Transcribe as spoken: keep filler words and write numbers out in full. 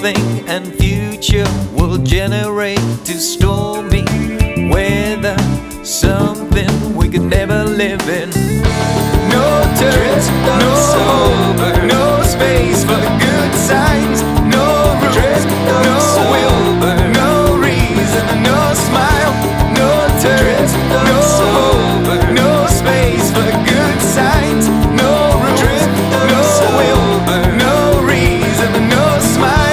think and future will generate to stormy weather, something we could never live in.